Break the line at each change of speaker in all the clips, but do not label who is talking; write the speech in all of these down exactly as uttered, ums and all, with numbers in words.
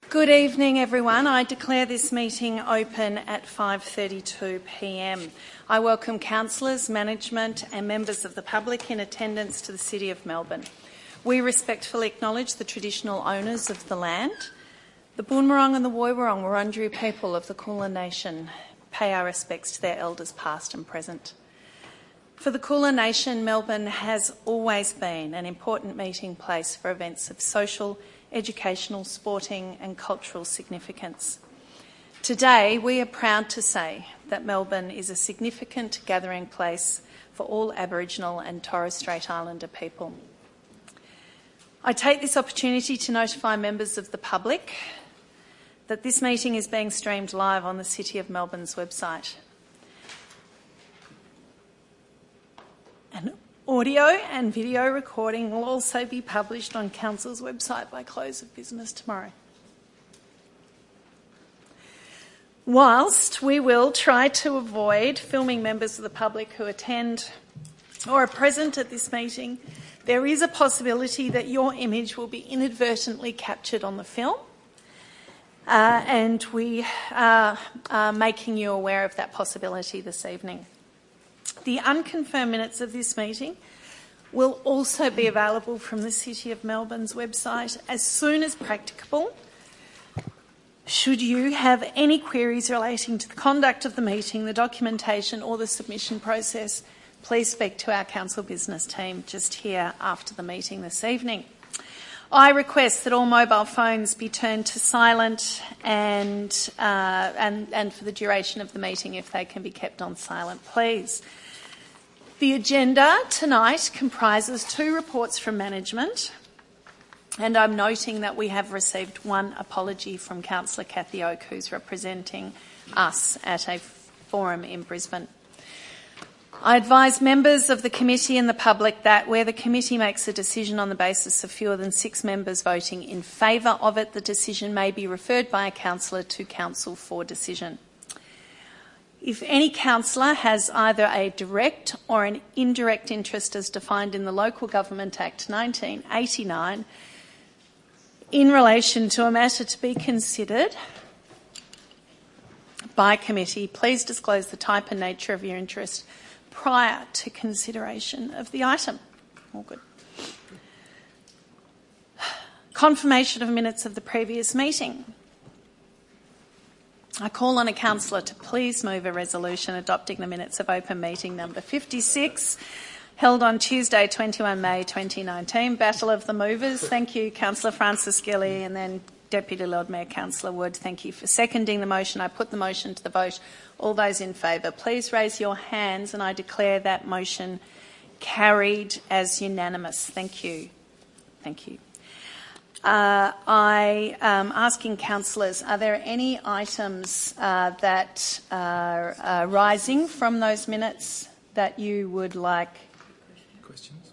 Good evening, everyone. I declare this meeting open at five thirty-two p m. I welcome councillors, management and members of the public in attendance to the City of Melbourne. We respectfully acknowledge the traditional owners of the land, the Boon Wurrung and the Woi Wurrung Wurundjeri people of the Kulin Nation. Pay our respects to their elders past and present. For the Kulin Nation, Melbourne has always been an important meeting place for events of social, educational, sporting and cultural significance. Today, we are proud to say that Melbourne is a significant gathering place for all Aboriginal and Torres Strait Islander people. I take this opportunity to notify members of the public that this meeting is being streamed live on the City of Melbourne's website. An audio and video recording will also be published on Council's website by close of business tomorrow. Whilst we will try to avoid filming members of the public who attend or are present at this meeting, there is a possibility that your image will be inadvertently captured on the film, uh, and we are, are making you aware of that possibility this evening. The unconfirmed minutes of this meeting will also be available from the City of Melbourne's website as soon as practicable. Should you have any queries relating to the conduct of the meeting, the documentation or the submission process, please speak to our Council Business team just here after the meeting this evening. I request that all mobile phones be turned to silent and, uh, and, and for the duration of the meeting, if they can be kept on silent, please. The agenda tonight comprises two reports from management, and I'm noting that we have received one apology from Councillor Cathy Oak, who's representing us at a forum in Brisbane. I advise members of the committee and the public that where the committee makes a decision on the basis of fewer than six members voting in favour of it, the decision may be referred by a councillor to council for decision. If any councillor has either a direct or an indirect interest as defined in the Local Government Act nineteen eighty-nine in relation to a matter to be considered by committee, please disclose the type and nature of your interest prior to consideration of the item. All good. Confirmation of minutes of the previous meeting. I call on a councillor to please move a resolution adopting the minutes of open meeting number fifty-six, held on Tuesday, twenty-first May twenty nineteen. Battle of the Movers. Thank you, Councillor Francis Gilly, and then Deputy Lord Mayor Councillor Wood. Thank you for seconding the motion. I put the motion to the vote. All those in favour, please raise your hands, and I declare that motion carried as unanimous. Thank you. Thank you. Uh, I am asking councillors, are there any items uh, that are uh, rising from those minutes that you would like?
Questions?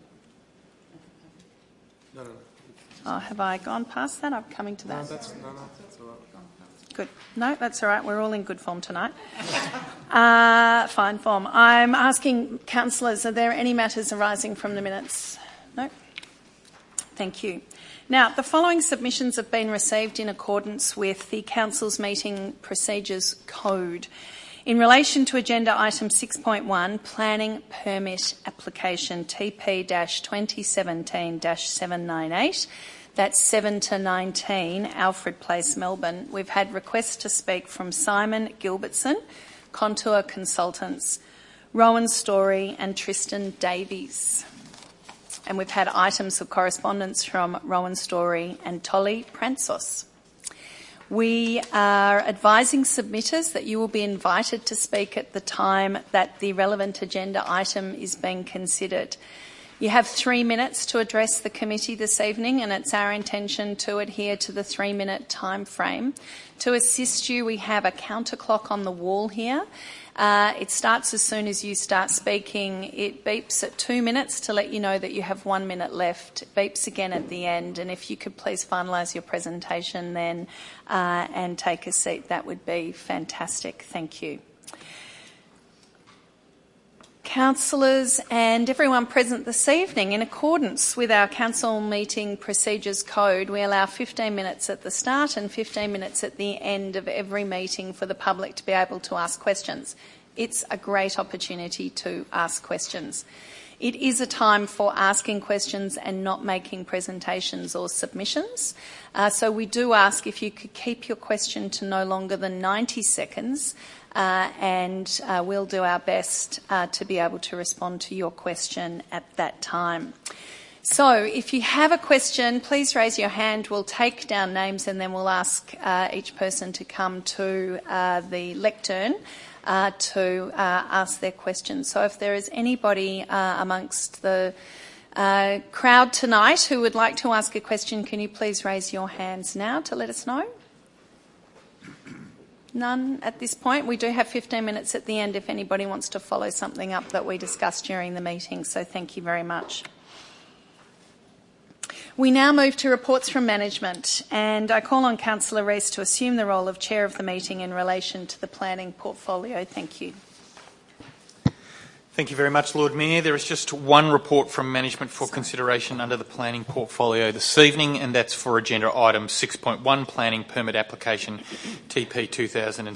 No, no, no.
Oh, have I gone past that? I'm coming to that.
No, that's, no, no, that's all right.
Good. No, that's all right. We're all in good form tonight. uh, fine form. I'm asking councillors, are there any matters arising from the minutes? No? Thank you. Now, the following submissions have been received in accordance with the Council's Meeting Procedures Code. In relation to Agenda Item six point one, Planning Permit Application T P twenty seventeen dash seven nine eight, that's seven to nineteen, Alfred Place, Melbourne, we've had requests to speak from Simon Gilbertson, Contour Consultants, Rowan Story and Tristan Davies. And we've had items of correspondence from Rowan Story and Tolly Prantzos. We are advising submitters that you will be invited to speak at the time that the relevant agenda item is being considered. You have three minutes to address the committee this evening, and it's our intention to adhere to the three-minute time frame. To assist you, we have a counter clock on the wall here. Uh, it starts as soon as you start speaking. It beeps at two minutes to let you know that you have one minute left. It beeps again at the end, and if you could please finalise your presentation then uh, and take a seat, that would be fantastic. Thank you. councillors and everyone present this evening. In accordance with our council meeting procedures code, we allow fifteen minutes at the start and fifteen minutes at the end of every meeting for the public to be able to ask questions. It's a great opportunity to ask questions. It is a time for asking questions and not making presentations or submissions. Uh, so we do ask if you could keep your question to no longer than ninety seconds, uh, and uh, we'll do our best uh, to be able to respond to your question at that time. So if you have a question, please raise your hand. We'll take down names and then we'll ask uh, each person to come to uh, the lectern Uh, to uh, ask their questions. So if there is anybody uh, amongst the uh, crowd tonight who would like to ask a question, can you please raise your hands now to let us know? None at this point. We do have fifteen minutes at the end if anybody wants to follow something up that we discussed during the meeting, so thank you very much. We now move to reports from management, and I call on Councillor Rees to assume the role of chair of the meeting in relation to the planning portfolio. Thank you.
Thank you very much, Lord Mayor. There is just one report from management for consideration under the planning portfolio this evening, and that's for agenda item six point one, planning permit application T P two thousand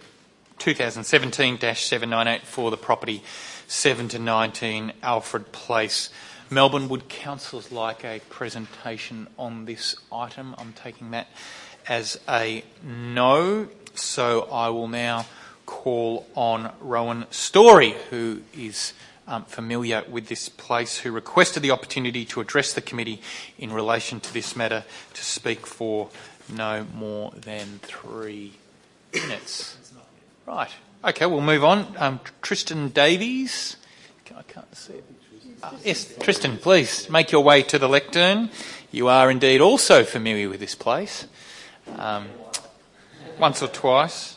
seventeen dash seven nine eight for the property seven to nineteen Alfred Place, Melbourne. Would councillors like a presentation on this item? I'm taking that as a no, so I will now call on Rowan Story, who is um, familiar with this place, who requested the opportunity to address the committee in relation to this matter, to speak for no more than three minutes. Right. Okay, we'll move on. Um, Tristan Davies. I can't see it. Uh, yes, Tristan, please make your way to the lectern. You are indeed also familiar with this place, um, once or twice.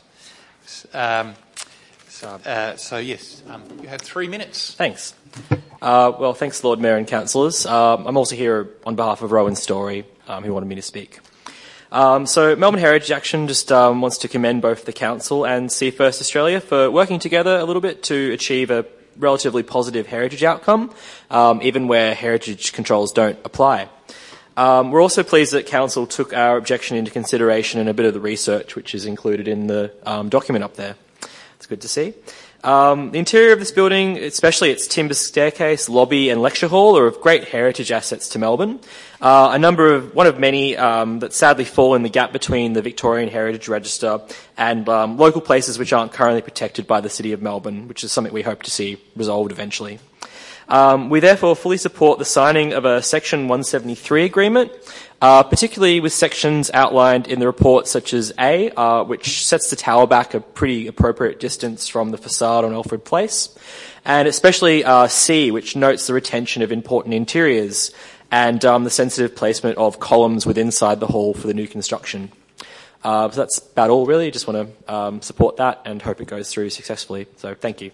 Um, so, uh, so yes, um, you have three minutes.
Thanks. Uh, well, thanks, Lord Mayor and councillors. Um, I'm also here on behalf of Rowan Story, um, who wanted me to speak. Um, so Melbourne Heritage Action just um, wants to commend both the council and See First Australia for working together a little bit to achieve a relatively positive heritage outcome, um, even where heritage controls don't apply. Um, we're also pleased that Council took our objection into consideration and a bit of the research which is included in the um, document up there. It's good to see. Um, the interior of this building, especially its timber staircase, lobby and lecture hall, are of great heritage assets to Melbourne. Uh, a number of, one of many um, that sadly fall in the gap between the Victorian Heritage Register and um, local places which aren't currently protected by the City of Melbourne, which is something we hope to see resolved eventually. Um, we therefore fully support the signing of a Section one seventy-three agreement, uh, particularly with sections outlined in the report such as A, uh, which sets the tower back a pretty appropriate distance from the facade on Alfred Place, and especially uh, C, which notes the retention of important interiors and um, the sensitive placement of columns within inside the hall for the new construction. Uh, so that's about all, really. Just want to um, support that and hope it goes through successfully. So thank you.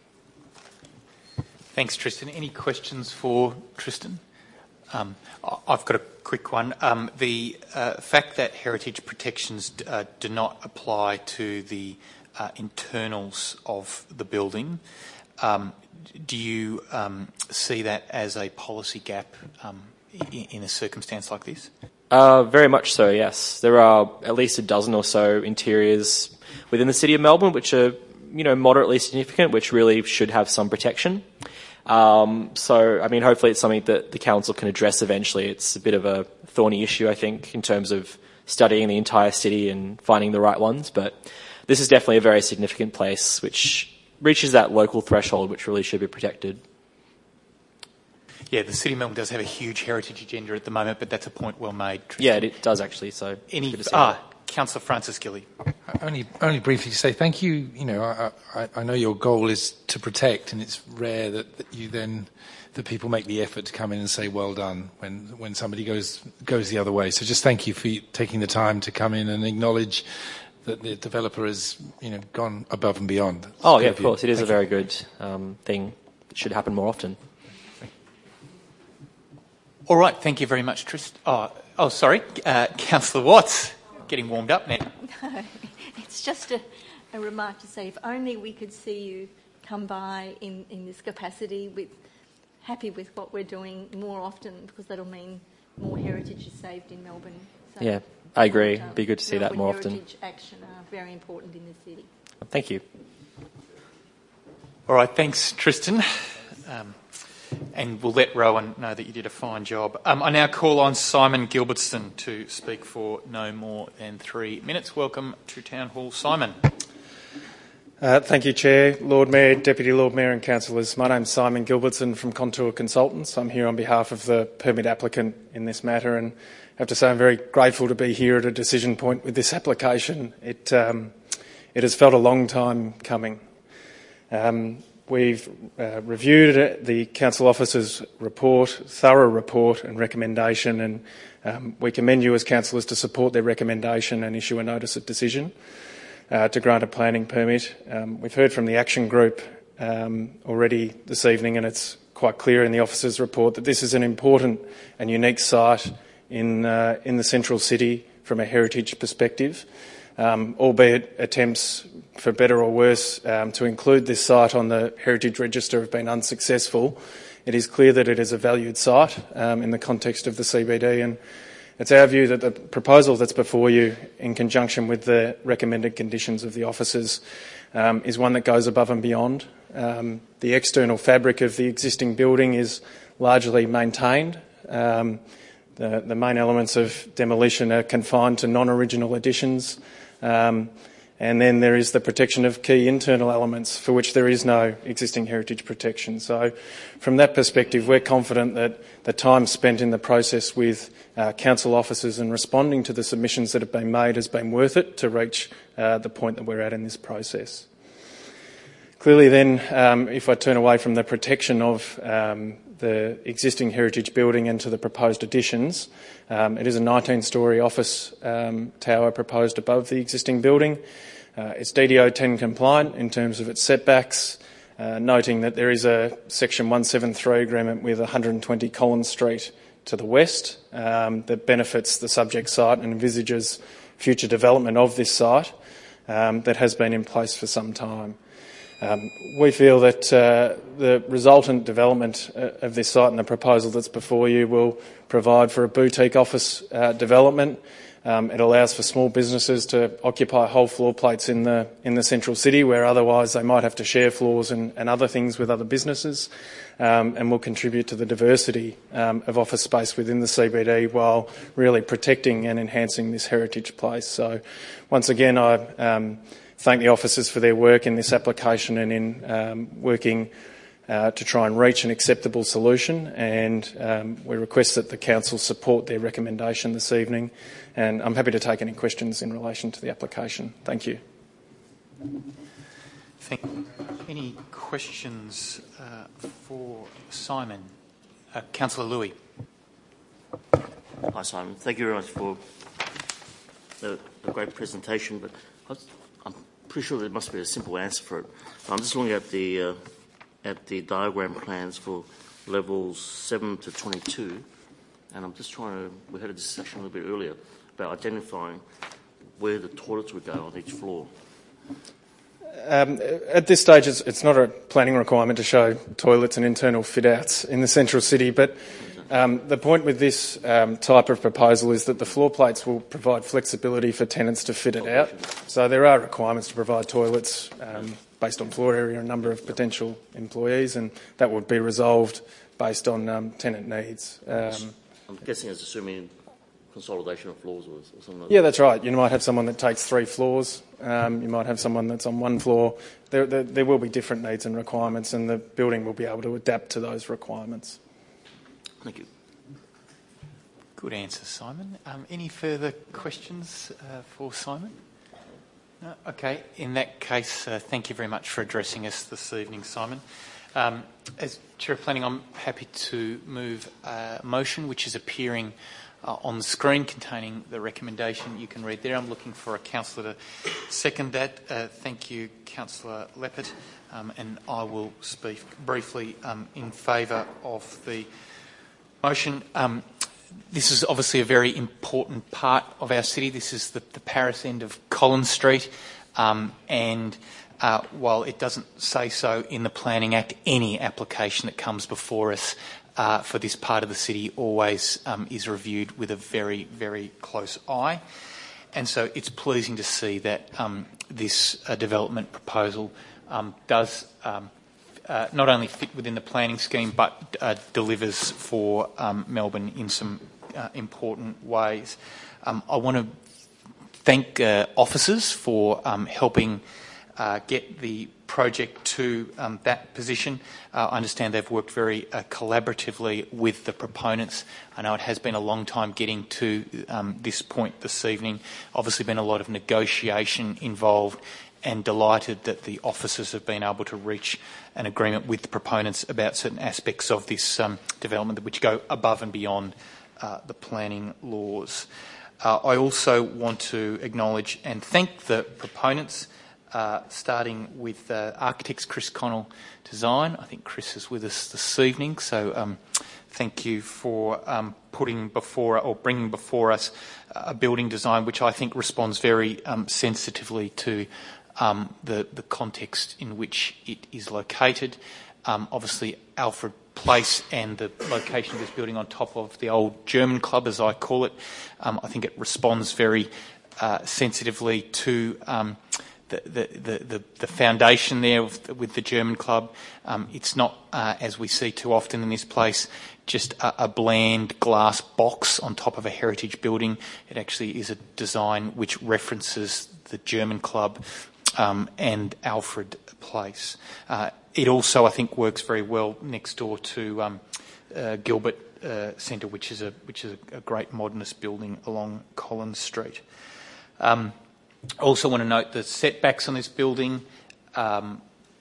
Thanks, Tristan. Any questions for Tristan? Um, I've got a quick one. Um, the uh, fact that heritage protections uh, do not apply to the uh, internals of the building, um, do you um, see that as a policy gap um, in, in a circumstance like this?
Uh, very much so, yes. There are at least a dozen or so interiors within the City of Melbourne which are, you know, moderately significant, which really should have some protection. Um, so, I mean, hopefully it's something that the council can address eventually. It's a bit of a thorny issue, I think, in terms of studying the entire city and finding the right ones. But this is definitely a very significant place which reaches that local threshold which really should be protected.
Yeah, the City of Melbourne does have a huge heritage agenda at the moment, but that's a point well made, Tristan.
Yeah, it does actually. So
any ah, Councillor Francis Gilly.
Only, only briefly to say thank you. You know, I, I, I know your goal is to protect, and it's rare that, that you then that people make the effort to come in and say well done when when somebody goes goes the other way. So just thank you for taking the time to come in and acknowledge that the developer has, you know, gone above and beyond. It's
oh yeah, of course,
you.
it is
thank
a very
you.
good um, thing. It should happen more often.
All right, thank you very much, Tristan. Oh, oh, sorry, uh, Councillor Watts. Getting warmed up now.
No, it's just a, a remark to say, if only we could see you come by in, in this capacity, with happy with what we're doing more often, because that'll mean more heritage is saved in Melbourne. So
Yeah, I agree.
um,
Be good to see that
Melbourne
more often.
heritage action are very important in the city.
Thank you.
All right, thanks, Tristan. Um, and we'll let Rowan know that you did a fine job. Um, I now call on Simon Gilbertson to speak for no more than three minutes. Welcome to Town Hall, Simon.
Uh, thank you, Chair, Lord Mayor, Deputy Lord Mayor and Councillors. My name's Simon Gilbertson from Contour Consultants. I'm here on behalf of the permit applicant in this matter, and I have to say I'm very grateful to be here at a decision point with this application. It, um, it has felt a long time coming. Um, we've uh, reviewed the Council Officer's report, thorough report and recommendation, and um, we commend you as councillors to support their recommendation and issue a notice of decision Uh, to grant a planning permit. Um, we've heard from the action group um, already this evening, and it's quite clear in the officer's report that this is an important and unique site in uh, in the central city from a heritage perspective, um, albeit attempts, for better or worse, um, to include this site on the Heritage Register have been unsuccessful. It is clear that it is a valued site um, in the context of the C B D, and it's our view that the proposal that's before you, in conjunction with the recommended conditions of the officers, um, is one that goes above and beyond. Um, the external fabric of the existing building is largely maintained. Um, the, the main elements of demolition are confined to non-original additions. Um, and then there is the protection of key internal elements for which there is no existing heritage protection. So from that perspective, we're confident that the time spent in the process with uh, council officers and responding to the submissions that have been made has been worth it to reach uh, the point that we're at in this process. Clearly then, um, if I turn away from the protection of um, the existing heritage building and to the proposed additions, um, it is a nineteen-storey office um, tower proposed above the existing building. Uh, it's D D O ten compliant in terms of its setbacks, uh, noting that there is a Section one seventy-three agreement with one hundred twenty Collins Street to the west um, that benefits the subject site and envisages future development of this site um, that has been in place for some time. Um, we feel that uh, the resultant development uh, of this site and the proposal that's before you will provide for a boutique office uh, development. Um, it allows for small businesses to occupy whole floor plates in the in the central city, where otherwise they might have to share floors and, and other things with other businesses, um, and will contribute to the diversity um, of office space within the C B D while really protecting and enhancing this heritage place. So, once again, I um, thank the officers for their work in this application and in um, working uh, to try and reach an acceptable solution, and um, we request that the council support their recommendation this evening, and I'm happy to take any questions in relation to the application. Thank you.
Thank you. Any questions uh, for Simon? Uh, Councillor Louis.
Hi Simon, thank you very much for the, the great presentation, but I was, I'm pretty sure there must be a simple answer for it. I'm just looking at the uh, at the diagram plans for levels seven to twenty-two, and I'm just trying to, we had a discussion a little bit earlier about identifying where the toilets would go on each floor.
Um, at this stage, it's, it's not a planning requirement to show toilets and internal fit-outs in the central city, but um, the point with this um, type of proposal is that the floor plates will provide flexibility for tenants to fit it out. So there are requirements to provide toilets um, based on floor area and number of potential employees, and that would be resolved based on um, tenant needs. Um,
I'm guessing it's assuming consolidation of floors or, or something like
yeah,
that.
that's right. You might have someone that takes three floors. Um, you might have someone that's on one floor. There, there, there will be different needs and requirements, and the building will be able to adapt to those requirements.
Thank you.
Good answer, Simon. Um, any further questions uh, for Simon? No? Okay. In that case, uh, thank you very much for addressing us this evening, Simon. Um, as Chair of Planning, I'm happy to move a motion which is appearing Uh, on the screen containing the recommendation you can read there. I'm looking for a councillor to second that. Uh, thank you, Councillor Leppert, um, and I will speak briefly um, in favour of the motion. Um, this is obviously a very important part of our city. This is the, the Paris end of Collins Street, um, and uh, while it doesn't say so in the Planning Act, any application that comes before us uh, for this part of the city always um, is reviewed with a very, very close eye. And so it's pleasing to see that um, this uh, development proposal um, does um, uh, not only fit within the planning scheme but uh, delivers for um, Melbourne in some uh, important ways. Um, I want to thank uh, officers for um, helping uh, get the project to um, that position. Uh, I understand they've worked very uh, collaboratively with the proponents. I know it has been a long time getting to um, this point this evening. Obviously been a lot of negotiation involved, and delighted that the officers have been able to reach an agreement with the proponents about certain aspects of this um, development which go above and beyond uh, the planning laws. Uh, I also want to acknowledge and thank the proponents, Uh, starting with uh, architects Chris Connell Design. I think Chris is with us this evening, so um, thank you for um, putting before or bringing before us a building design which I think responds very um, sensitively to um, the, the context in which it is located. Um, obviously, Alfred Place and the location of this building on top of the old German Club, as I call it, um, I think it responds very uh, sensitively to um, The, the, the, the foundation there with, with the German Club. Um, it's not, uh, as we see too often in this place, just a, a bland glass box on top of a heritage building. It actually is a design which references the German Club um, and Alfred Place. Uh, it also, I think, works very well next door to um, uh, Gilbert uh, Centre, which is a which is a, a great modernist building along Collins Street. Um, I also want to note the setbacks on this building. Um,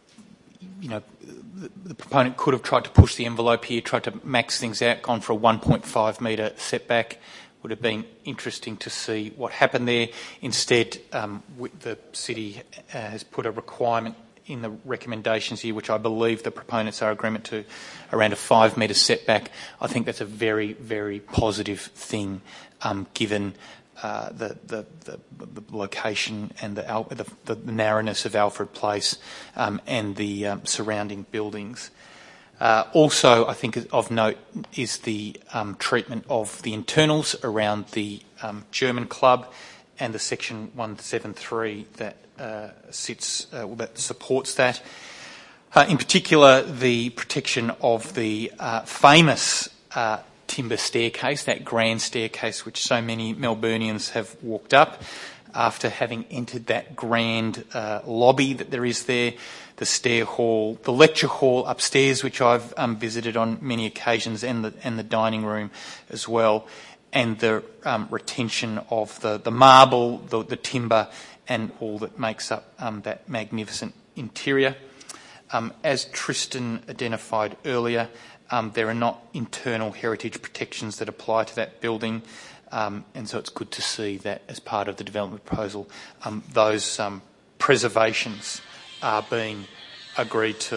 you know, the, the proponent could have tried to push the envelope here, tried to max things out, gone for a one point five metre setback. Would have been interesting to see what happened there. Instead, um, the city uh, has put a requirement in the recommendations here, which I believe the proponents are agreement to, around a five metre setback. I think that's a very, very positive thing, um, given Uh, the, the, the, the location and the, the, the narrowness of Alfred Place um, and the um, surrounding buildings. Uh, also, I think of note is the um, treatment of the internals around the um, German Club and the Section one seventy-three that uh, sits uh, that supports that. Uh, in particular, the protection of the uh, famous uh, timber staircase, that grand staircase which so many Melburnians have walked up after having entered that grand uh, lobby that there is there, the stair hall, the lecture hall upstairs, which I've um, visited on many occasions, and the, and the dining room as well, and the um, retention of the, the marble, the, the timber, and all that makes up um, that magnificent interior. Um, as Tristan identified earlier, Um, there are not internal heritage protections that apply to that building, um, and so it's good to see that as part of the development proposal, um, those um, preservations are being agreed to.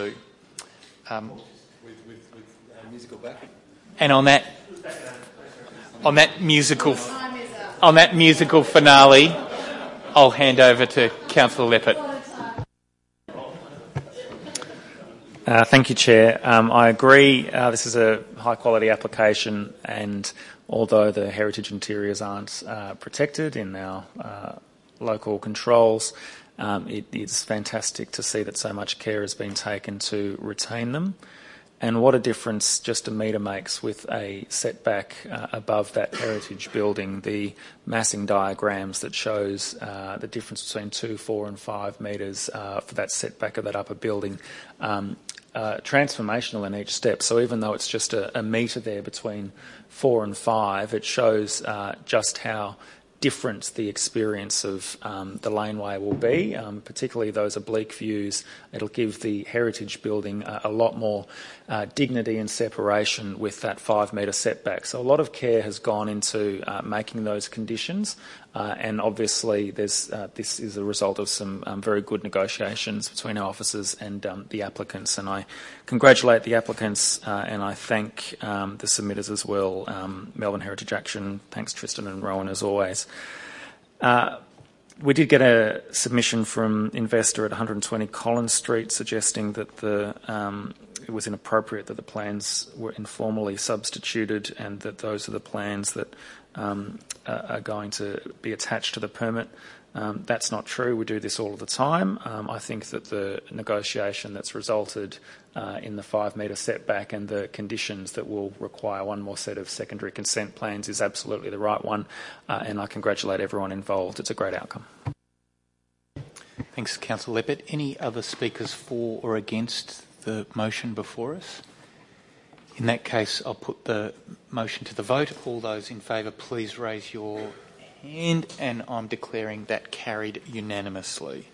Um, with, with, with uh, musical backing. And on that, on that musical, on that musical finale, I'll hand over to Councillor Leppert.
Uh, thank you, Chair. Um, I agree uh, this is a high-quality application, and although the heritage interiors aren't uh, protected in our uh, local controls, um, it is fantastic to see that so much care has been taken to retain them. And what a difference just a metre makes with a setback uh, above that heritage building. The massing diagrams that shows uh, the difference between two, four and five metres uh, for that setback of that upper building. Um, uh, transformational in each step. So even though it's just a, a metre there between four and five, it shows uh, just how different the experience of um, the laneway will be, um, particularly those oblique views. It'll give the heritage building a, a lot more uh, dignity and separation with that five metre setback. So a lot of care has gone into uh, making those conditions, uh, and obviously there's, uh, this is a result of some um, very good negotiations between our officers and um, the applicants. And I congratulate the applicants uh, and I thank um, the submitters as well, um, Melbourne Heritage Action. Thanks Tristan and Rowan as always. Uh, we did get a submission from investor at one hundred twenty Collins Street suggesting that the um, it was inappropriate that the plans were informally substituted and that those are the plans that um, are going to be attached to the permit. Um, that's not true. We do this all the time. Um, I think that the negotiation that's resulted uh, in the five metre setback and the conditions that will require one more set of secondary consent plans is absolutely the right one, uh, and I congratulate everyone involved. It's a great outcome.
Thanks, Councillor Leppert. Any other speakers for or against the motion before us? In that case, I'll put the motion to the vote. All those in favour, please raise your hand, and I'm declaring that carried unanimously.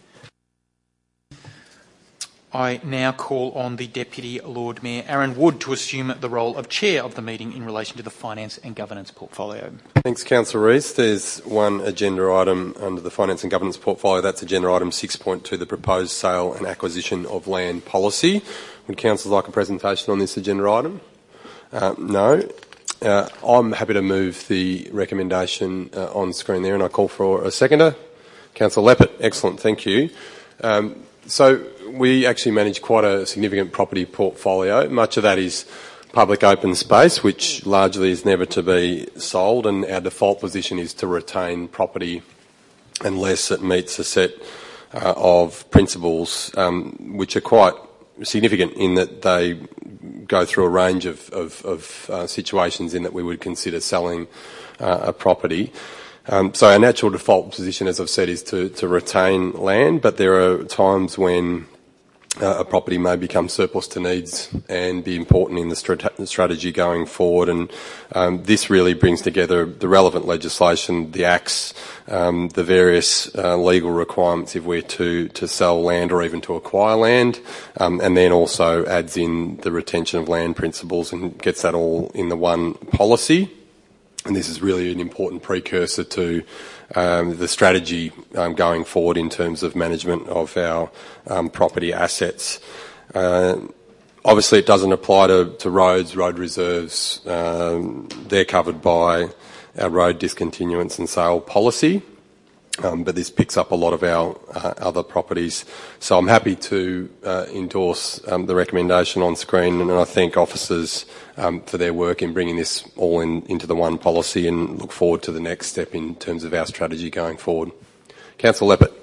I now call on the Deputy Lord Mayor, Aaron Wood, to assume the role of Chair of the meeting in relation to the Finance and Governance portfolio.
Thanks, Councillor Rees. There's one agenda item under the Finance and Governance portfolio. That's agenda item six point two, the proposed sale and acquisition of land policy. Would councillors like a presentation on this agenda item? Uh, no. Uh, I'm happy to move the recommendation uh, on screen there, and I call for a seconder. Councillor Leppert, excellent, thank you. Um, so we actually manage quite a significant property portfolio. Much of that is public open space, which largely is never to be sold, and our default position is to retain property unless it meets a set uh, of principles um, which are quite significant in that they go through a range of, of, of uh, situations in that we would consider selling uh, a property. Um, so our natural default position, as I've said, is to, to retain land, but there are times when uh, a property may become surplus to needs and be important in the strat- strategy going forward. And um, this really brings together the relevant legislation, the acts, um, the various uh, legal requirements if we're to, to sell land or even to acquire land, um, and then also adds in the retention of land principles and gets that all in the one policy. And this is really an important precursor to um, the strategy um, going forward in terms of management of our um, property assets. Uh, obviously, it doesn't apply to, to roads, road reserves. Um, they're covered by our road discontinuance and sale policy. Um, but this picks up a lot of our uh, other properties. So I'm happy to uh, endorse um, the recommendation on screen, and I thank officers um, for their work in bringing this all in, into the one policy, and look forward to the next step in terms of our strategy going forward. Councillor Leppert.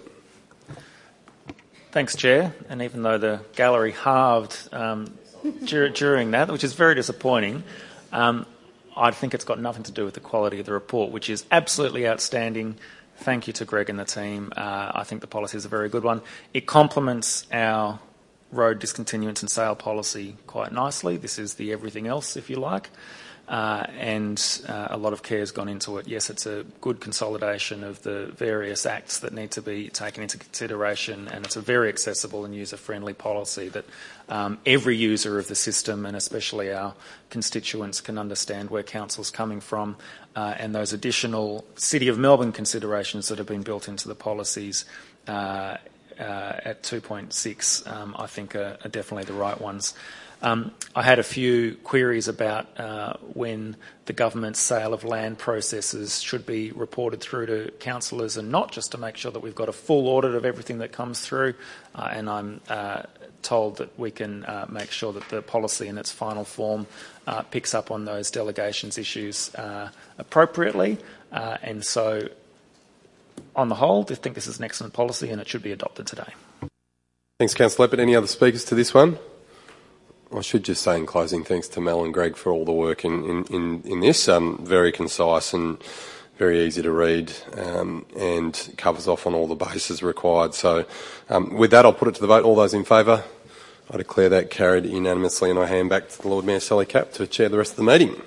Thanks, Chair. And even though the gallery halved um, dur- during that, which is very disappointing, um, I think it's got nothing to do with the quality of the report, which is absolutely outstanding. Thank you to Greg and the team. Uh, I think the policy is a very good one. It complements our road discontinuance and sale policy quite nicely. This is the everything else, if you like. Uh, and uh, a lot of care has gone into it. Yes, it's a good consolidation of the various acts that need to be taken into consideration, and it's a very accessible and user-friendly policy that um, every user of the system, and especially our constituents, can understand where council's coming from, uh, and those additional City of Melbourne considerations that have been built into the policies uh, uh, at two point six, um, I think are, are definitely the right ones. Um, I had a few queries about uh, when the government's sale of land processes should be reported through to councillors and not, just to make sure that we've got a full audit of everything that comes through. Uh, and I'm uh, told that we can uh, make sure that the policy in its final form uh, picks up on those delegations issues uh, appropriately. Uh, and so, on the whole, I think this is an excellent policy and it should be adopted today.
Thanks, Councillor Leppert. Any other speakers to this one? I should just say in closing, thanks to Mel and Greg for all the work in, in, in, in this. Um, very concise and very easy to read, um, and covers off on all the bases required. So um, with that, I'll put it to the vote. All those in favour? I declare that carried unanimously, and I hand back to the Lord Mayor Sally Capp to chair the rest of the meeting.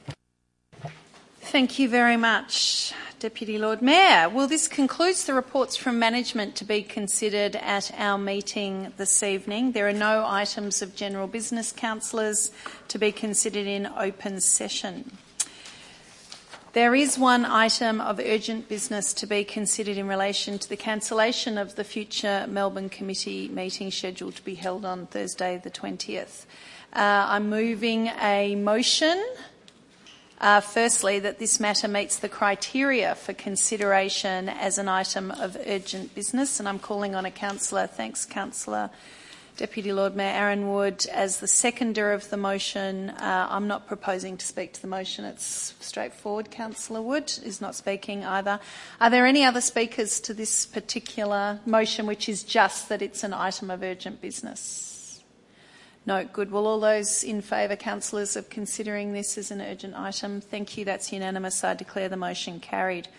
Thank you very much, Deputy Lord Mayor. Well, this concludes the reports from management to be considered at our meeting this evening. There are no items of general business, councillors, to be considered in open session. There is one item of urgent business to be considered in relation to the cancellation of the future Melbourne Committee meeting scheduled to be held on Thursday the twentieth. Uh, I'm moving a motion Uh, firstly, that this matter meets the criteria for consideration as an item of urgent business, and I'm calling on a councillor. Thanks, Councillor. Deputy Lord Mayor Aaron Wood as the seconder of the motion. Uh, I'm not proposing to speak to the motion. It's straightforward. Councillor Wood is not speaking either. Are there any other speakers to this particular motion, which is just that it's an item of urgent business? No, good. Well, all those in favour, councillors, of considering this as an urgent item, thank you. That's unanimous. I declare the motion carried.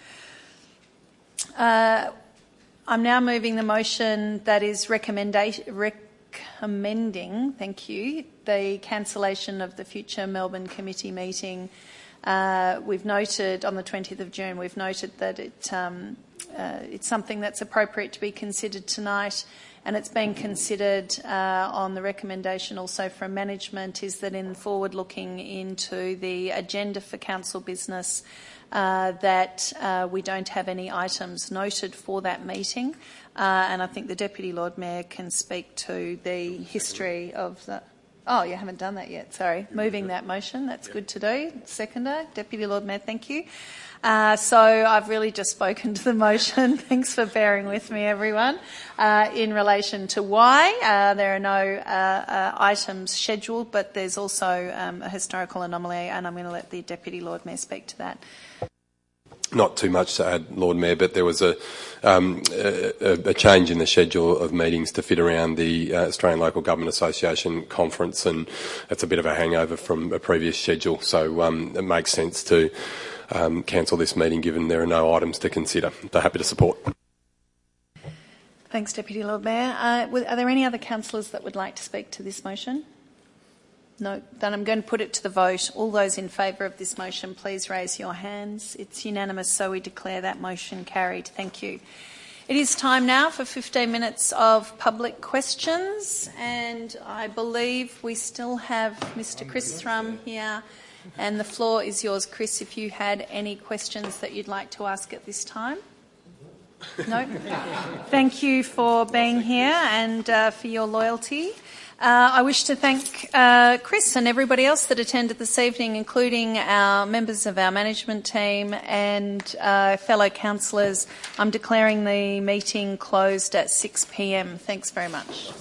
Uh, I'm now moving the motion that is recommendation. Rec- Recommending, thank you, the cancellation of the future Melbourne committee meeting. Uh, we've noted on the twentieth of June, we've noted that it, um, uh, it's something that's appropriate to be considered tonight, and it's been considered uh, on the recommendation also from management, is that in forward looking into the agenda for council business, uh, that uh, we don't have any items noted for that meeting. Uh, and I think the Deputy Lord Mayor can speak to the history of the... Oh, you haven't done that yet, sorry. Moving that motion, that's good to do. Seconder, Deputy Lord Mayor, thank you. Uh, so I've really just spoken to the motion. Thanks for bearing with me, everyone. Uh, in relation to why, uh, there are no uh, uh, items scheduled, but there's also um, a historical anomaly, and I'm going to let the Deputy Lord Mayor speak to that.
Not too much to add, Lord Mayor, but there was a, um, a, a change in the schedule of meetings to fit around the uh, Australian Local Government Association conference, and it's a bit of a hangover from a previous schedule, so um, it makes sense to um, cancel this meeting given there are no items to consider. So happy to support.
Thanks, Deputy Lord Mayor. Uh, are there any other councillors that would like to speak to this motion? No, then I'm going to put it to the vote. All those in favour of this motion, please raise your hands. It's unanimous, so we declare that motion carried. Thank you. It is time now for fifteen minutes of public questions, and I believe we still have Mister Chris Thrum here, and the floor is yours, Chris, if you had any questions that you'd like to ask at this time. No? Thank you for being here and uh, for your loyalty. Uh, I wish to thank uh, Chris and everybody else that attended this evening, including our members of our management team and uh, fellow councillors. I'm declaring the meeting closed at six p m. Thanks very much.